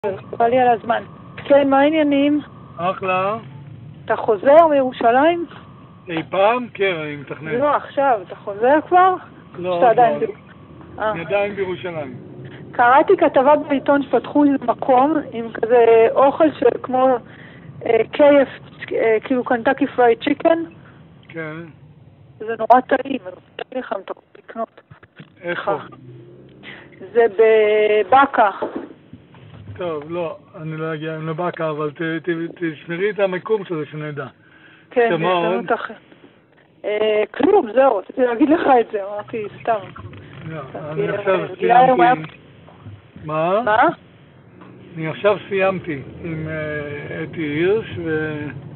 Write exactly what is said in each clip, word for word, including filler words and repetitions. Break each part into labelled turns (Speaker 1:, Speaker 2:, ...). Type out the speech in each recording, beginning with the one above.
Speaker 1: בא לי על הזמן. כן, מה העניינים?
Speaker 2: אחלה.
Speaker 1: אתה חוזר מירושלים?
Speaker 2: אי פעם? כן, אני מתכנן.
Speaker 1: לא, עכשיו. אתה חוזר כבר?
Speaker 2: לא,
Speaker 1: שאתה עדיין
Speaker 2: לא.
Speaker 1: ב-
Speaker 2: אני עדיין בירושלים.
Speaker 1: קראתי כתבה בעיתון שפתחו איזה מקום עם כזה אוכל של כמו קי אף, כאילו קנטקי פרייד צ'יקן.
Speaker 2: כן.
Speaker 1: זה נורא טעים, אני רוצה להגיד לך אם אתה רוצה לקנות.
Speaker 2: איפה?
Speaker 1: זה בבאקה.
Speaker 2: טוב, לא, אני לא אגיע עם לבאקה, אבל ת- ת- תשמרי את המיקום של זה שנדע.
Speaker 1: כן,
Speaker 2: שמה
Speaker 1: יש לנו
Speaker 2: עוד?
Speaker 1: את אחר. אה, כלום, זהו, רציתי להגיד לך את זה, אמרתי סתם.
Speaker 2: לא,
Speaker 1: אתה
Speaker 2: אני
Speaker 1: תהיה-
Speaker 2: עכשיו
Speaker 1: גילה היום היה-
Speaker 2: סיימתי... מה?
Speaker 1: מה?
Speaker 2: אני עכשיו סיימתי עם אה, אתי הירש, ו...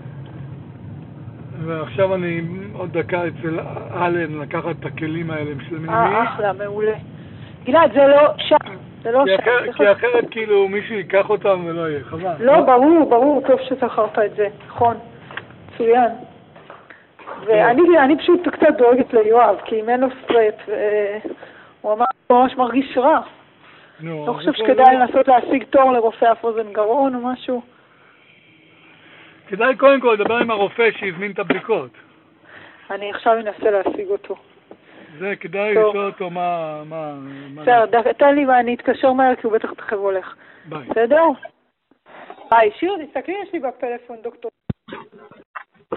Speaker 2: ועכשיו אני עוד דקה אצל אלן לקחת את הכלים האלה של מימי.
Speaker 1: אה, אחלה, מעולה. גלעד, זה לא שם, זה לא
Speaker 2: כי
Speaker 1: שם.
Speaker 2: אחרת-
Speaker 1: צריך
Speaker 2: כי
Speaker 1: לה-
Speaker 2: אחרת כאילו מישהו ייקח אותם ולא יהיה, חבל.
Speaker 1: לא, ברור, ברור, טוב שזכרת את זה, נכון. מצוין. ואני אני פשוט קצת דואגת ליואב, כי אם אין לו סטרט, הוא אמר, הוא ממש מרגיש רע.
Speaker 2: נו,
Speaker 1: לא
Speaker 2: אז
Speaker 1: חושב
Speaker 2: זה
Speaker 1: שכדאי
Speaker 2: לא-
Speaker 1: לנסות להשיג תור לרופא אף אוזן גרון או משהו?
Speaker 2: כדאי קודם כל לדבר עם הרופא שהזמין את הבדיקות.
Speaker 1: אני עכשיו אנסה להשיג אותו.
Speaker 2: זה כדאי
Speaker 1: טוב.
Speaker 2: לשאול אותו מה... מה... מה-
Speaker 1: בסדר, ד- תן לי ואני אתקשר מהר כי הוא בטח תכף הולך.
Speaker 2: ביי.
Speaker 1: בסדר? היי, שיר, תסתכלי, יש לי בפלאפון דוקטור.